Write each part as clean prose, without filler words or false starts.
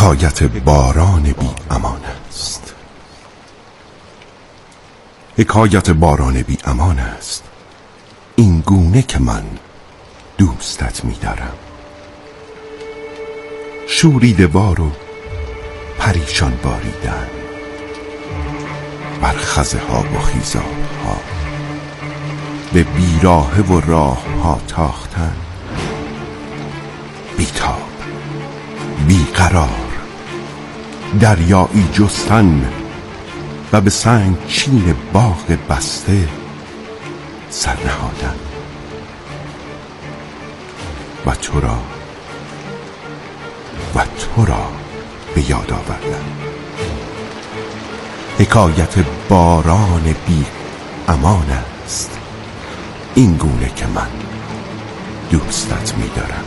حکایت باران بی امان است. حکایت باران بی امان است، این گونه که من دوستت می دارم. شوریده وار و پریشان باریدن بر خزه ها و خیزابها، به بیراهه و راه ها تاختن، بیتاب بیقرار دریایی جستن و به سنگ چین باغ بسته سر نهادن و تو را به یاد آوردن. حکایت باران بی امان است، این گونه که من دوستت می دارم.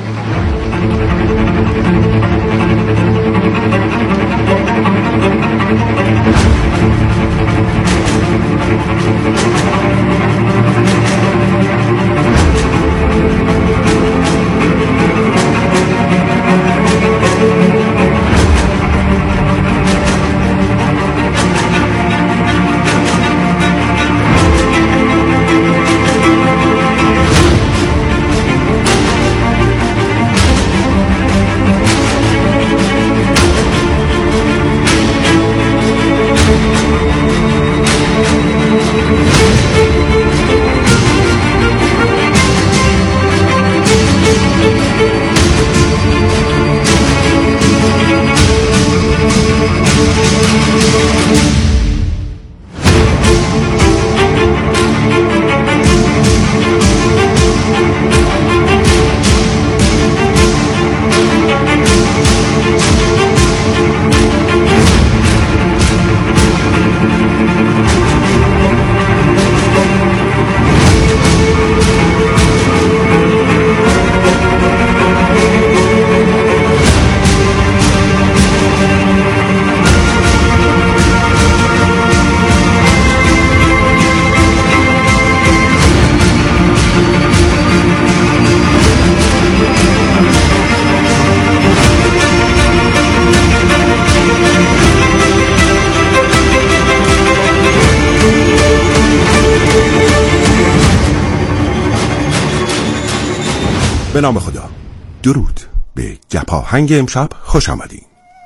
به نام خدا. درود. به گپاهنگ امشب خوش آمدین.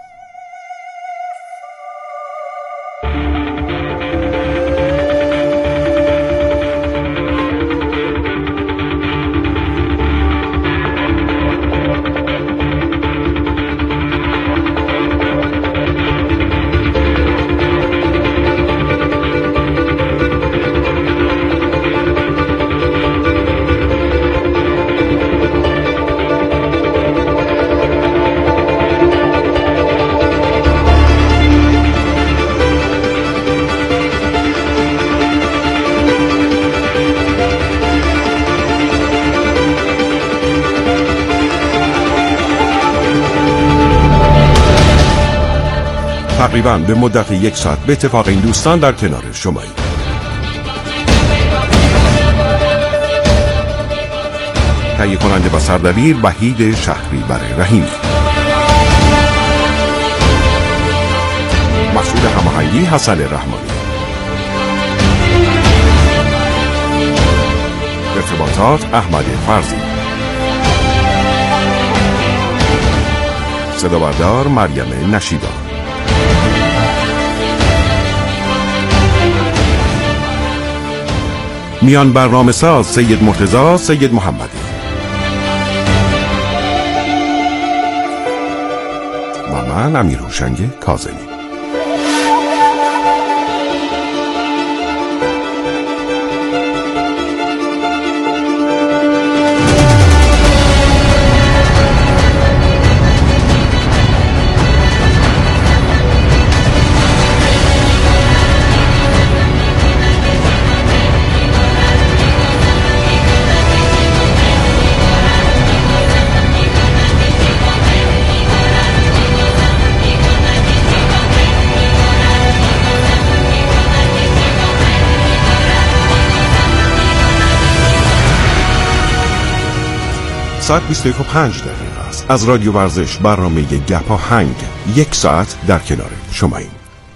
تقریبا به مدت 1 ساعت به اتفاق این دوستان در کنار شمایی. تهیه کننده و سردبیر وحید شهریور رحیمی. مسئول هماهنگی حسن رحمانی. ارتباطات احمد فرزی. صدا بردار مریم نشیدان. میان برنامه ساز سید مرتضی سید محمدی و من امیر هوشنگ کاظمی. ساعت 21:05 است. از رادیو ورزش برنامه گپاهنگ 1 ساعت در کنار شماییم.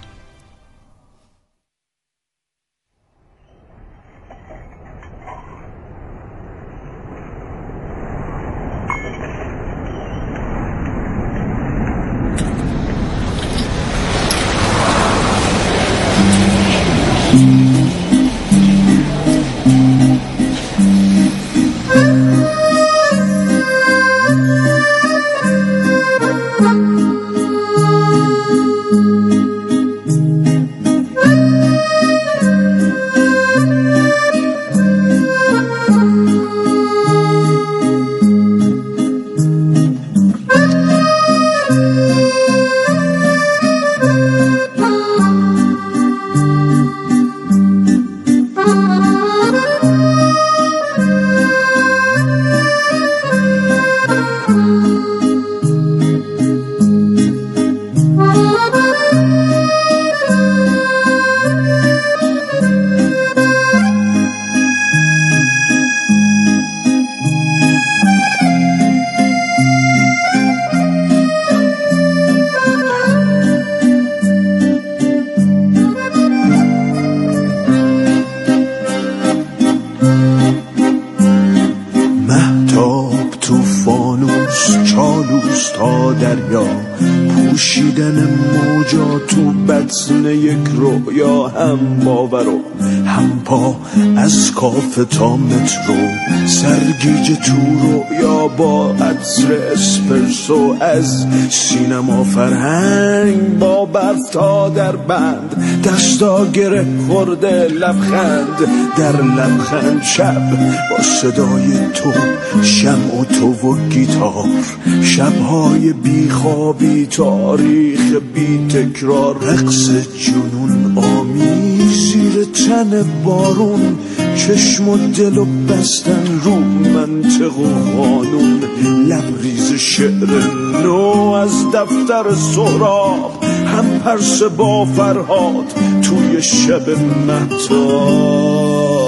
پوشیدن موجا تو بطن یک رویا، هم باور و هم پا از کافه تا مترو، سرگیج تو رویا با عطر اسپرسو، از سینما فرهنگ با برف تا در بند، دستا گره خورده لبخند در لبخند، شب با صدای تو، شمع و تو و گیتار، شبهای بیخوابی، تاریخ بی تکرار، رقص جنون آمیز زیر تن بارون، چشم و دل و بستن رو منطق و قانون، لبریز شعر نو از دفتر سهراب، هم پرسه با فرهاد توی شب مهتاب.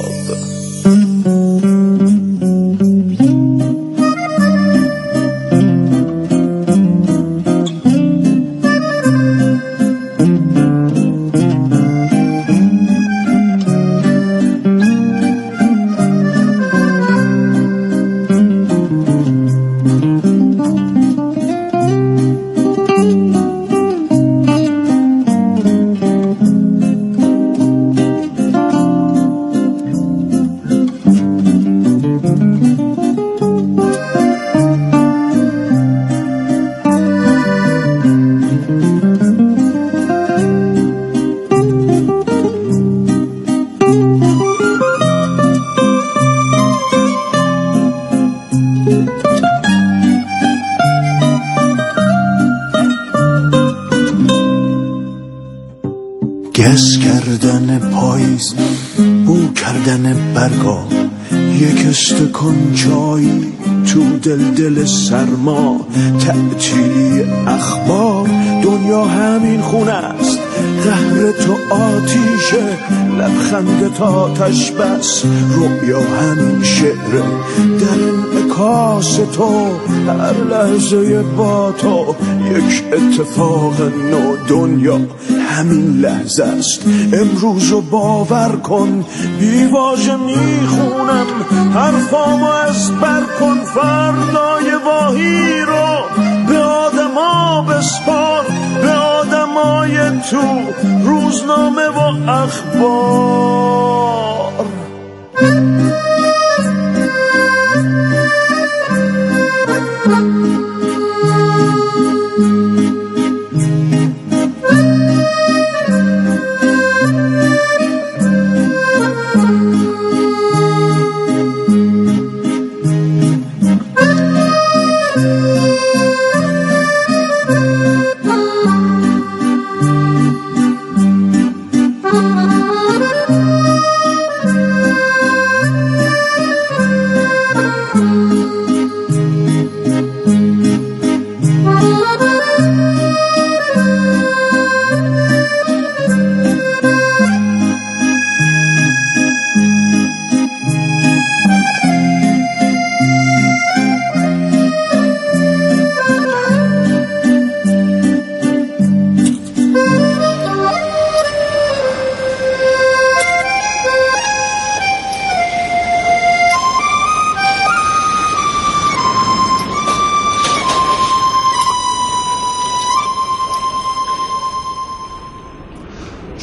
گس کردن پاییز، بو کردن برگا، یک استکان چای تو دل سرما، تعطیلی اخبار، دنیا همین خونه است، قهر تو آتیشه، لبخند تا آتش بس، رؤیا همین شعره، در انعکاس تو، هر لحظه با تو یک اتفاق نو، دنیا همین لحظه است، امروزو باور کن، بیواژه میخونم حرفامو از بر کن، فردای واهی رو به آدما بسپار، به آدمای تو روزنامه و اخبار.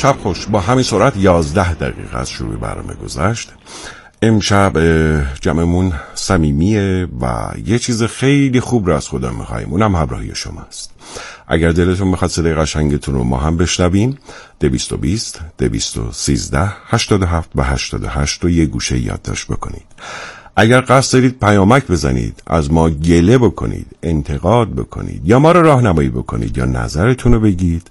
شب خوش. با همین سرعت 11 دقیقه از شروع برنامه گذشت. امشب جمعمون صمیمیه و یه چیز خیلی خوب رو از خدا میخواییم، اونم همراهی شماست. اگر دلتون میخواد صدای قشنگتون رو ما هم بشنویم، 220 213 87 و 88 رو یه گوشه یادداشت بکنید. اگر قصد دارید پیامک بزنید، از ما گله بکنید، انتقاد بکنید یا ما رو راهنمایی بکنید یا نظرتون رو بگید،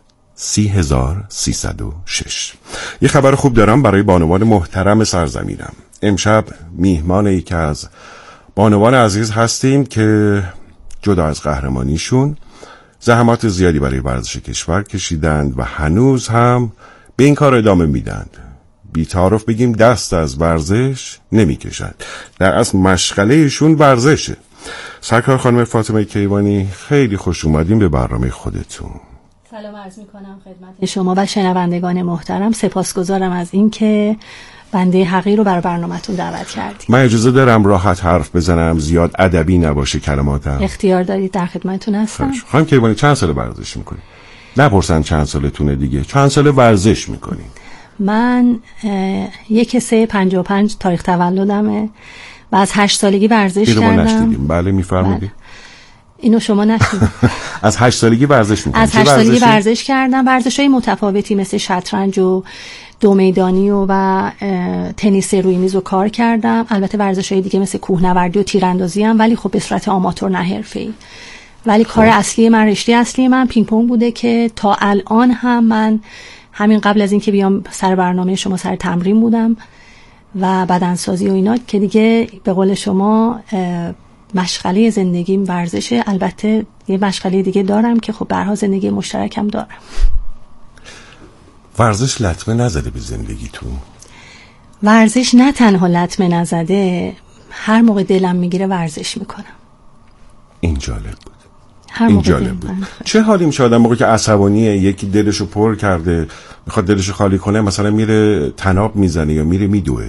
30306. یه خبر خوب دارم برای بانوان محترم سرزمینم. امشب میهمان یکی از بانوان عزیز هستیم که جدا از قهرمانیشون زحمات زیادی برای ورزش کشور کشیدند و هنوز هم به این کار ادامه میدند. بی تعارف بگیم دست از ورزش نمیکشند. در اصل مشغلهشون ورزشه. سرکار خانم فاطمه کیوانی، خیلی خوش اومدین به برنامه خودتون. سلام عرض میکنم خدمت شما و شنوندگان محترم. سپاسگزارم از این که بنده حقیر رو بر برنامه‌تون دعوت کردید. من اجازه دارم راحت حرف بزنم، زیاد ادبی نباشه کلماتم؟ اختیار دارید، در خدمتتون هستم. خانم کیوانی چند سال ورزش میکنید؟ نپرسن چند سالتونه دیگه، چند سال ورزش میکنید؟ من 1/3/55 تاریخ تولدمه و از 8 سالگی ورزش کردم. بله میفرمایید. اینو شما نشید. از 8 سالگی ورزش میکنید؟ از 8 سالگی ورزش کردم. ورزش‌های متفاوتی مثل شطرنج و دو میدانی و تنیس روی میز رو کار کردم. البته ورزش‌های دیگه مثل کوهنوردی و تیراندازی هم، ولی خب به صورت آماتور نه حرفه‌ای. ولی کار اصلی من، رشته اصلی من پینگ پونگ بوده که تا الان هم من همین قبل از اینکه بیام سر برنامه شما سر تمرین بودم و بدنسازی و اینا، که دیگه به قول شما مشغله زندگیم ورزشه. البته یه مشغله دیگه دارم که خب به هر حال زندگی مشترکم دارم. ورزش لطمه نزده به زندگیتون؟ ورزش نه تنها لطمه نزده، هر موقع دلم میگیره ورزش میکنم. این جالب بود. این جالب بود. چه حالی میشه آدم موقعی که عصبانیه، یکی دلشو پر کرده میخواد دلشو خالی کنه، مثلا میره طناب میزنه یا میره میدوه؟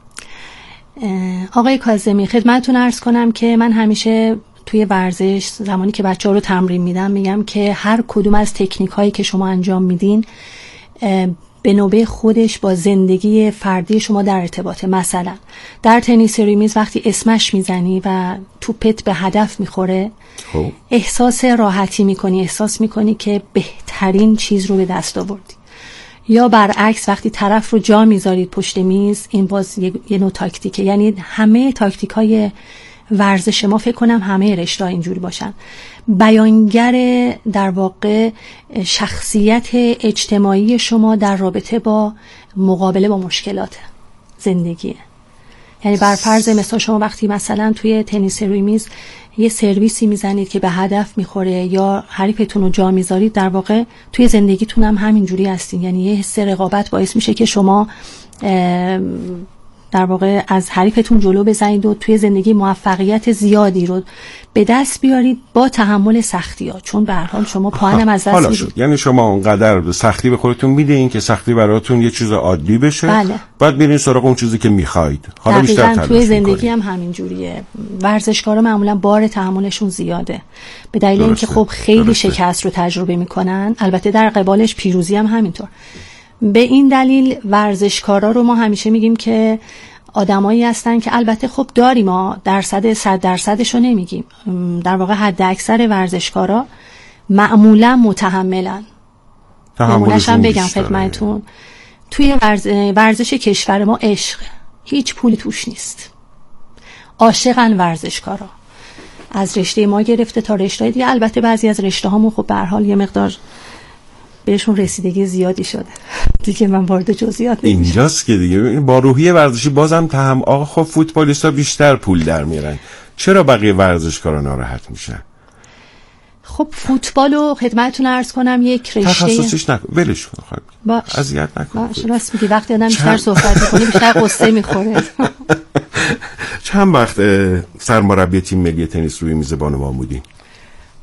آقای کاظمی، خدمتتون عرض کنم که من همیشه توی ورزش زمانی که بچه‌ها رو تمرین میدم میگم که هر کدوم از تکنیک هایی که شما انجام میدین به نوبه خودش با زندگی فردی شما در ارتباطه. مثلا در تنیس روی میز وقتی اسمش میزنی و توپت به هدف میخوره، احساس راحتی میکنی، احساس میکنی که بهترین چیز رو به دست آوردی. یا برعکس وقتی طرف رو جا میذارید پشت میز، این باز یه نوع تاکتیکه. یعنی همه تاکتیک های ورزش ما فکر کنم همه رشته‌ها اینجوری باشن. بیانگر در واقع شخصیت اجتماعی شما در رابطه با مقابله با مشکلات زندگیه. یعنی بر فرض مثال شما وقتی مثلا توی تنیس روی میز یه سرویسی میزنید که به هدف میخوره یا حریفتون رو جا میذارید، در واقع توی زندگیتون هم همینجوری هستین. یعنی یه حس رقابت باعث میشه که شما در واقع از حریفتون جلو بزنید و توی زندگی موفقیت زیادی رو به دست بیارید با تحمل سختی‌ها، چون به هر حال شما پاهنم از دست میدید. یعنی شما اونقدر سختی به خودتون میدین که سختی براتون یه چیز عادی بشه. بله. بعد میرین سراغ اون چیزی که میخواید. حالا بیشتر تلاش توی زندگی هم همین جوریه. ورزشکارا معمولا بار تحملشون زیاده به دلیل اینکه خب خیلی شکست رو تجربه میکنن. البته در قبالش پیروزی هم همینطور. به این دلیل ورزشکارا رو ما همیشه میگیم که آدمایی هستن که البته خب داریم، ما درصد 100% رو نمیگیم، در واقع حد اکثر ورزشکارا معمولا متحملن. نمونه‌ش هم بگم خدمتتون، توی ورزش کشور ما عشق، هیچ پولی توش نیست. عاشقن ورزشکارا، از رشته ما گرفته تا رشته دیگه. البته بعضی از رشته هامون خب به هر حال یه مقدار بهشون رسیدگی زیادی شده دیگه، من وارد جزئیات نمیشم. اینجاست که دیگه با روحیه ورزشی بازم آقا خب فوتبالیستا بیشتر پول در میارن، چرا بقیه ورزشکارا ناراحت میشن؟ خب فوتبالو خدمتتون عرض کنم یک رشته تخصصیش نکن، ولش کن، خب اذیت نکن. راست میگی، وقتی آدم بیشتر صحبت میکنه بیشتر قصه میخوره. چند وقت سرمربی تیم ملی تنیس روی میز بانوان بودین؟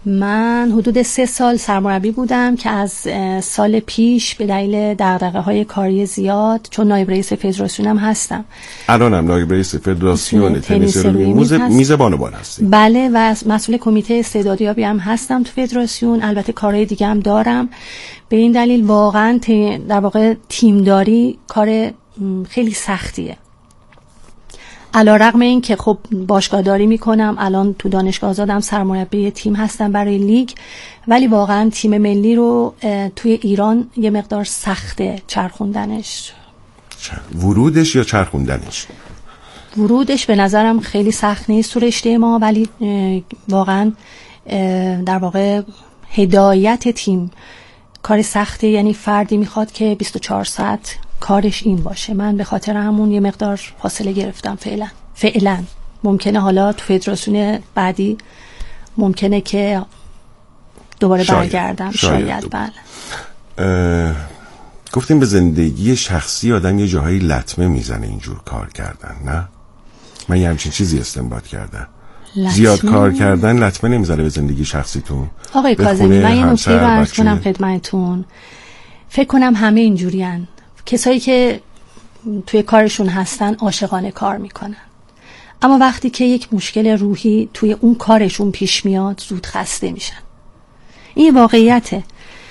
من حدود 3 سال سرمربی بودم که از سال پیش به دلیل دغدغه‌های کاری زیاد، چون نایب رئیس فدراسیون هم هستم. الانم نایب رئیس فدراسیون تنیس روی میز بانوان هستم. بله، و مسئول کمیته استعدادیابی هم هستم تو فدراسیون. البته کارهای دیگه هم دارم. به این دلیل واقعا در واقع تیمداری کار خیلی سختیه. علیرغم این که خب باشگاهداری میکنم، الان تو دانشگاه آزادم سرمربی تیم هستم برای لیگ، ولی واقعا تیم ملی رو توی ایران یه مقدار سخته چرخوندنش. ورودش یا چرخوندنش؟ ورودش به نظرم خیلی سخت نیست تو رشته ما، ولی واقعا در واقع هدایت تیم کار سخته. یعنی فردی میخواد که 24 ساعت کارش این باشه. من به خاطر همون یه مقدار فاصله گرفتم فعلا. ممکنه حالا تو فدراسیون بعدی ممکنه که دوباره برگردم. شاید بله. گفتیم به زندگی شخصی آدم یه جاهایی لطمه میزنه اینجور کار کردن، نه؟ من یه همچین چیزی استنباط کردم. زیاد کار کردن لطمه نمیزنه به زندگی شخصیتون؟ آقای کاظمی، من یه نکته رو عرض کنم خدمتتون. فکر کنم همه اینجورین. کسایی که توی کارشون هستن عاشقانه کار میکنن، اما وقتی که یک مشکل روحی توی اون کارشون پیش میاد زود خسته میشن. این واقعیته.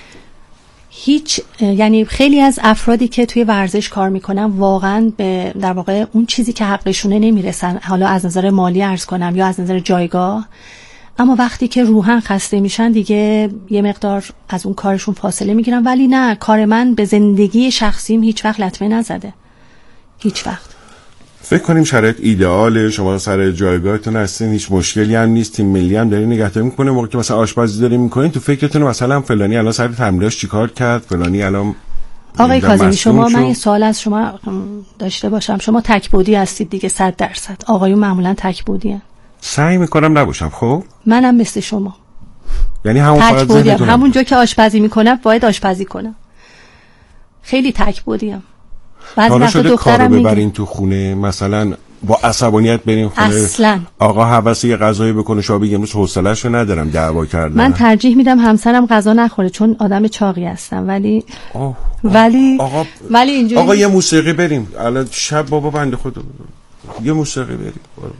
یعنی خیلی از افرادی که توی ورزش کار میکنن واقعا به در واقع اون چیزی که حقشونه نمیرسن، حالا از نظر مالی عرض کنم یا از نظر جایگاه، اما وقتی که روحاً خسته میشن دیگه یه مقدار از اون کارشون فاصله میگیرن. ولی نه، کار من به زندگی شخصیم هیچ وقت لطمه نزده، هیچ وقت. فکر کنیم شرایط ایدئاله، شما سر جایگاهتون هستین، هیچ مشکلی هم نیست، تیم ملی هم دارین نگهداری میکنه. موقعی که مثلا آشپزی دارین میکنین تو فکرتون مثلا فلانی الان سر تمریناش چیکار کرد، فلانی الان. آقای کاظمی شما، من یه سوال از شما داشته باشم. شما تک‌بودی هستید دیگه 100%. آقایون معمولا تک‌بودی هستن. سعی میکنم نباشم. خب منم مثل شما، یعنی همون جا که آشپزی میکنم باید آشپزی کنم. خیلی تک‌بودیم. بعضی وقتا دخترم میگه ببرین تو خونه، مثلا با عصبانیت بریم خونه اصلا آقا حواسه یه غذایی بکنه، شما بگیم امروز حوصله‌شو ندارم دعوا کردن. من ترجیح میدم همسرم غذا نخوره چون آدم چاقی هستم. ولی اینجوری آقا یه موسیقی بریم الان شب، بابا بنده خدا یه موسیقی بریم.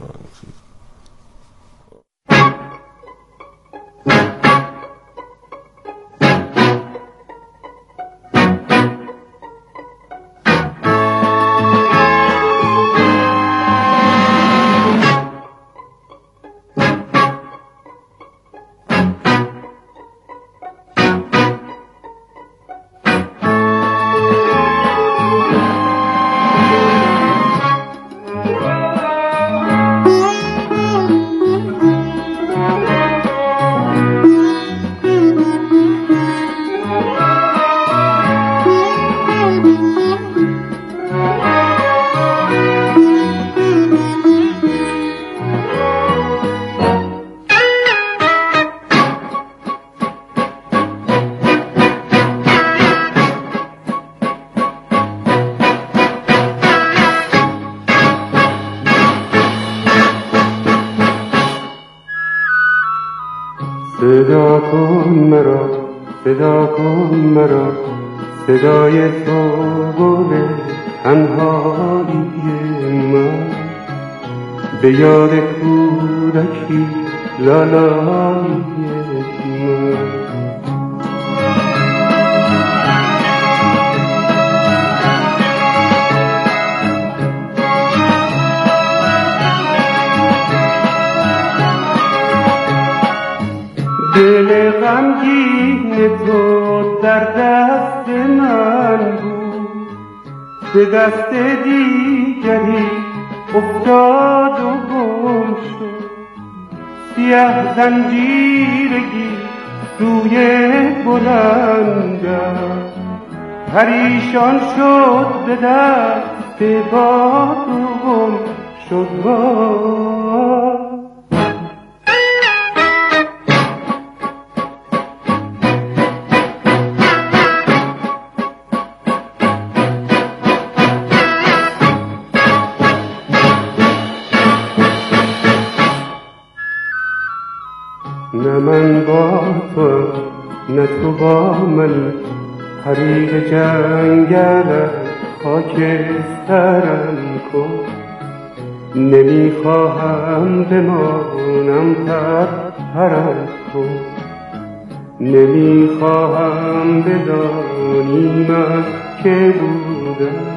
صدا کن مرا، صدا کن مرا، صدای تو گل تنهایی من، به یاد کودکی لالایی من. دل غمگین تو در دست من بود، به دست دیگری افتاد و گم شد. سیه زنجیرگی سوی بلندم، پریشان شد به دست باد و گم شد. من با تو نه تو با من، حریق جنگل خاکسترم کن. نمیخواهم بمانم پرم کن، نمیخواهم بدانی من که بودم،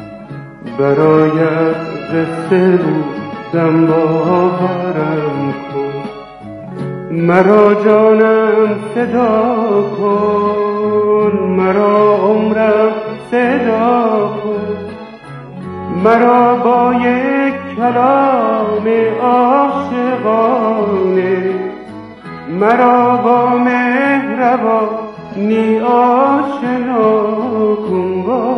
برایت قصه بودم باورم کن. مرا جانم صدا کن، مرا عمرم صدا کن، مرا با یک کلام عاشقانه، مرا با مهربانی آشنا کن.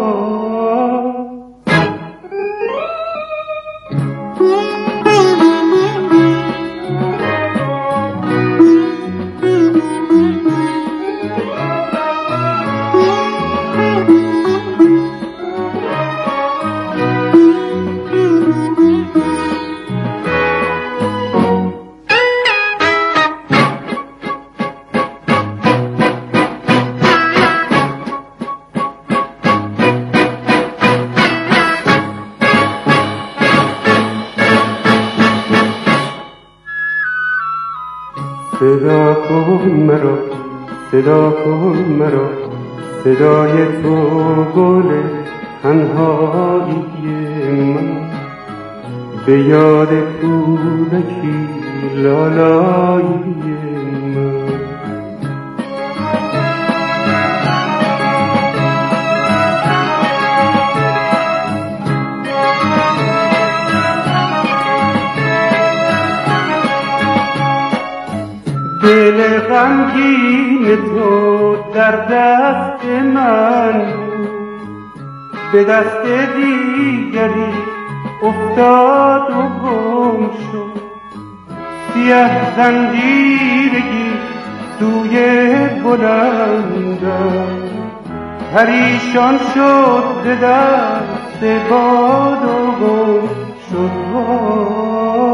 صدا کن مرا، صدا کن مرا، صدای تو گل تنهایی من، به یاد کودکی لالایی من. دل غمگین تو در دست من، به دست دیگری افتاد و گم شد. سیه زنجیرگی سوی بلندم، پریشان شد به دست باد و گم شد.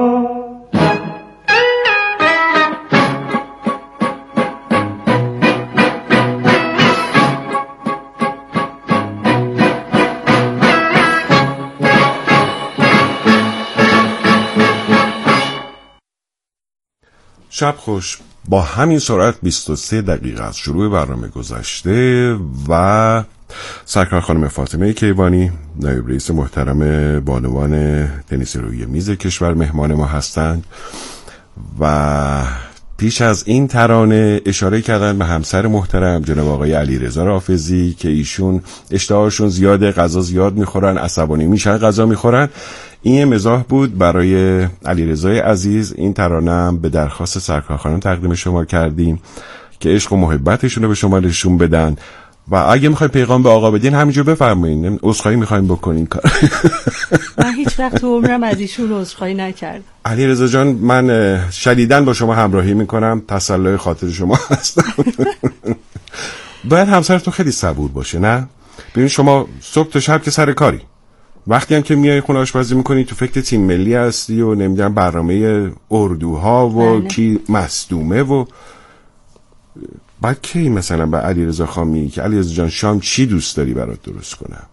شب خوش. با همین سرعت 23 دقیقه از شروع برنامه گذشته و سرکار خانم فاطمه کیوانی، نایب رئیس محترم بانوان تنیس روی میز کشور مهمان ما هستند و پیش از این ترانه اشاره کردن به همسر محترم جناب آقای علیرضا رافضی که ایشون اشتهاشون زیاده، غذا زیاد میخورن، عصبانی میشن غذا میخورن. این مزاح بود برای علیرضای عزیز. این ترانه هم به درخواست سرکار خانم تقدیم شما کردیم که عشق و محبتشون رو به شما نشون بدن و اگه میخواین پیغام به آقا بدین همینجا بفرمایین، عذرخواهی میخوایم بکنین کار. من هیچ وقت تو عمرم از ایشون عذرخواهی نکردم. علیرضا جان، من شدیداً با شما همراهی میکنم، تسلای خاطر شما هستم. باید همسرتون خیلی صبور باشه، نه؟ ببین شما صبح تا شب که سر کاری، وقتی هم که میای خونه آشپزی میکنی تو فکر تیم ملی هستی و نمیدونم برنامه اردوها و بله. کی مصدومه و بعد کی مثلا به علیرضا خان میگی که علیرضا جان شام چی دوست داری برات درست کنم؟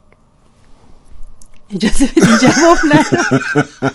اجازه بدین جواب ندم.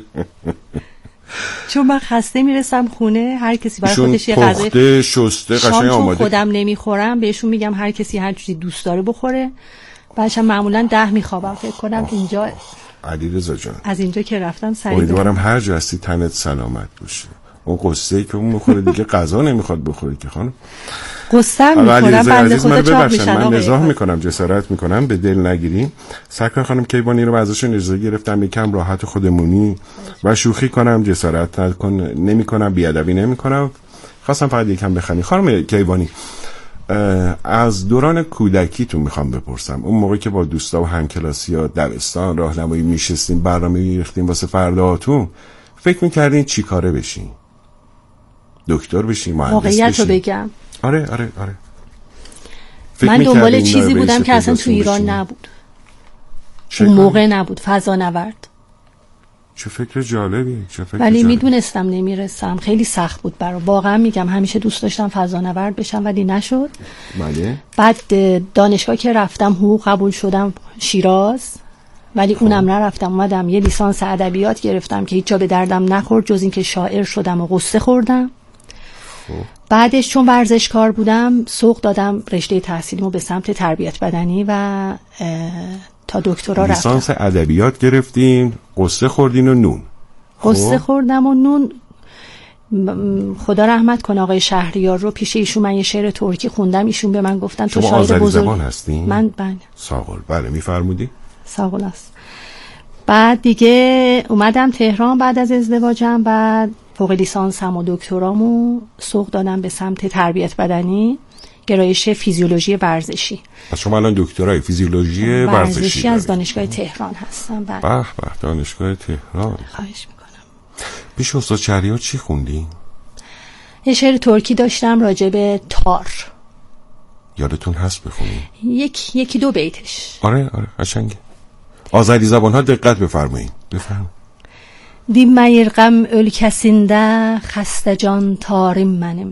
چون من خسته میرسم خونه، هر کسی برای خودش یه غذای پخته شسته قشنگ آماده. خودم نمیخورم بهشون میگم هر کسی هر چیزی دوست داره بخوره. بعدش معمولا 10 میخوابم. فکر کنم اینجا علیرضا جان از اینجا که رفتم سریع امیدوارم هر جا هستی تنت سلامت باشه. اون قصه‌ای که اون میخوره دیگه غذا نمیخواد بخوره که خانم. قصه میخورم بنده خدا چاق میشن. من مزاح میکنم، جسارت میکنم، به دل نگیریم. سرکار خانم کیوانی رو ازشون اجازه گرفتم یکم راحت خودمونی و شوخی کنم، جسارت نمیکنم، بیادبی نمیکنم. خواستم فقط یکم بخندیم. خانم کیوانی، از دوران کودکیتون میخوام بپرسم، اون موقع که با دوستا و همکلاسی‌ها دبستان راهنمایی میشستین، برنامه میریختین واسه فرداتون، فکر میکردین چی کاره بشین؟ دکتر بشین، مهندس بشین؟ واقعیت رو بگم، آره من دنبال چیزی بودم که اصلا تو ایران نبود. اون موقع نبود، فضانورد. چه فکر جالبی. ولی میدونستم نمیرسم، خیلی سخت بود برام. واقعا میگم همیشه دوست داشتم فضانورد بشم ولی نشد. بله. بعد دانشگاه که رفتم حقوق قبول شدم شیراز، ولی اونم نرفتم. اومدم یه لیسانس ادبیات گرفتم که هیچ جا به دردم نخورد جز این که شاعر شدم و قصه خوردم. بعدش چون ورزشکار بودم سوق دادم رشته تحصیلیمو به سمت تربیت بدنی و تا دکترا رفتم. لیسانس ادبیات گرفتین، قصه خوردین و نون. قصه خوردم و نون. خدا رحمت کنه آقای شهریار رو، پیش ایشون من یه شعر ترکی خوندم، ایشون به من گفتن تو شاعر بزرگ. شما آذری هستین؟ من بله. ساقل. بله میفرمودی؟ ساقل است. بعد دیگه اومدم تهران بعد از ازدواجم، بعد فوق لیسانسم و دکترامو سوق دادم به سمت تربیت بدنی، گرایش فیزیولوژی ورزشی. پس شما الان دکترای فیزیولوژی ورزشی از دانشگاه تهران هستم. به به، دانشگاه تهران. خواهش میکنم. پیش استاد شهریار چی خوندی؟ یه شعر ترکی داشتم راجع به تار. یادتون هست بخونی؟ یکی دو بیتش. آره قشنگه. آذری زبان ها دقت بفرمایید. بفرمایید. Dinməyirəm ölkəsində xəstə can tarim mənim.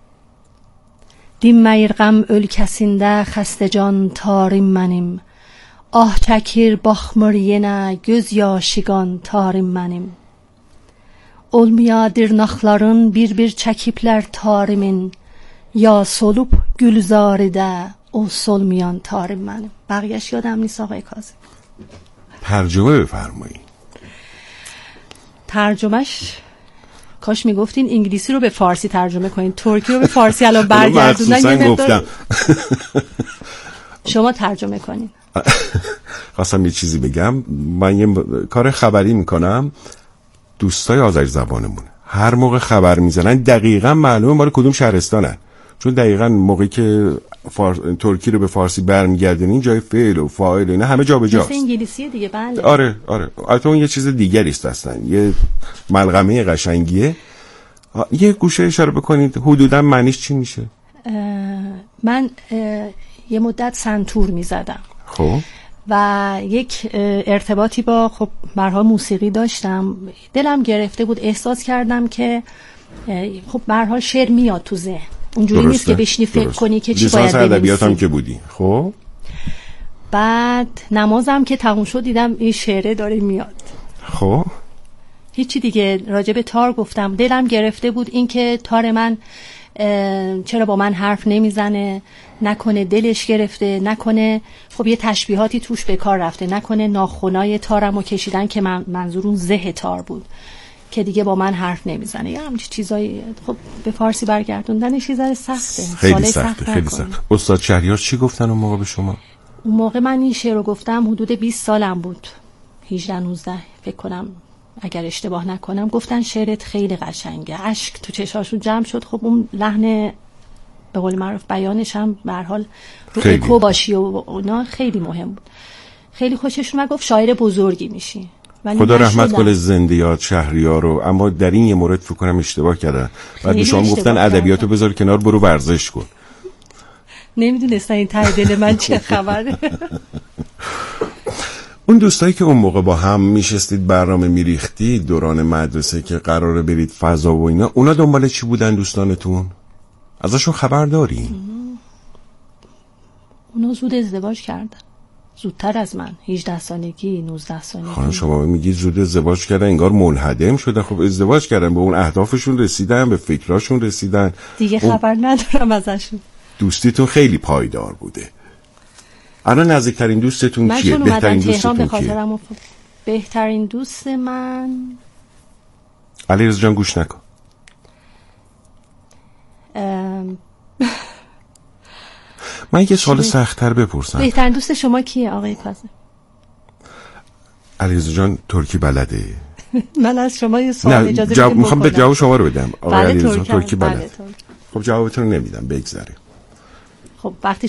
Dinməyirəm ölkəsində xəstə can tarim mənim. Ah çəkir baxmır yenə göz yaşıqan tarim mənim. Olmaya dırnaqların bir çəkiblər tarimin. Ya solub gülzaridə o solmayan tarim mənim. بقیه‌اش یادم نیست آقای کاظم. ترجمه بفرمایید. ترجمهش کاش میگفتین انگلیسی رو به فارسی ترجمه کنین، ترکی رو به فارسی الان برگردوندن یه مقدار. شما ترجمه کنین. خواستم یه چیزی بگم. من یه کار خبری میکنم، دوستای آذری زبانمون هر موقع خبر میزنن دقیقاً معلومه مال کدوم شهرستانن، چون دقیقاً موقعی که ترکی رو به فارسی برمیگردونین جای فعل و فاعل اینا همه جابجاست. مثل انگلیسی دیگه. بله. آره البته اون یه چیز دیگری است اصلا، یه ملغمه قشنگیه. یه گوشه اشاره بکنید حدوداً معنیش چی میشه؟ من یه مدت سنتور میزدم. خب. و یک ارتباطی با خب برها موسیقی داشتم، دلم گرفته بود، احساس کردم که خب برها شعر میاد تو ذهن، اونجوری نیست که بشینی فکر کنی که چی باید بنویسی. ادبیات هم که بودی. خب بعد نمازم که تموم شد دیدم این شعره داره میاد. خب هیچی دیگه راجع به تار گفتم، دلم گرفته بود این که تار من چرا با من حرف نمیزنه، نکنه دلش گرفته، نکنه خب یه تشبیهاتی توش به کار رفته، نکنه ناخنای تارمو کشیدن که منظور اون زه تار بود که دیگه با من حرف نمیزنه. یا همچین چیزایی. خب به فارسی برگردوندنش یه ذره سخته. خیلی سخته. استاد شهریار چی گفتن اون موقع به شما؟ اون موقع من این شعر رو گفتم حدود 20 سالم بود، 18-19 فکر کنم اگر اشتباه نکنم. گفتن شعرت خیلی قشنگه، اشک تو چشاشون جمع شد. خب اون لحن به قول معروف بیانش هم به هر حال رو اکو باشی و اونا خیلی مهم بود. خیلی خوششون اومد، گفت شاعر بزرگی میشی. خدا رحمت کنه زنده یاد شهریار رو. اما در این یه مورد فکر کنم اشتباه کردن. بعد به شما گفتن ادبیاتو بذار کنار برو ورزش کن. نمیدونستن این ته دل من چه خبره. اون دوستایی که اون موقع با هم میشستید برنامه میریختید دوران مدرسه که قراره برید فضا و اینا، اونا دنبال چی بودن دوستانتون؟ ازشون خبر داری؟ اونا زود ازدواج کردن، زودتر از من، 18 سالگی 19 سالگی. خانم شما میگید زود ازدواج کردن، انگار منهدم شدن. خب ازدواج کردن، به اون اهدافشون رسیدن، به فکراشون رسیدن، دیگه خبر ندارم ازشون. دوستیتون خیلی پایدار بوده. الان نزدیکترین دوستتون کیه؟ بهترین دوستتون کیه؟ بهترین دوست من علیرضا جان گوش نکن. من یه سوال سخت‌تر بپرسم. بهترین دوست شما کیه آقای کاظم؟ علیرضا جان ترکی بلده. من از شما یه سوال اجازه بدید میخوام به جواب شما رو بدم. آقای علیرضا ترکی بلده. بله خب جوابتون رو نمیدم، بگذاریم. خب وقتی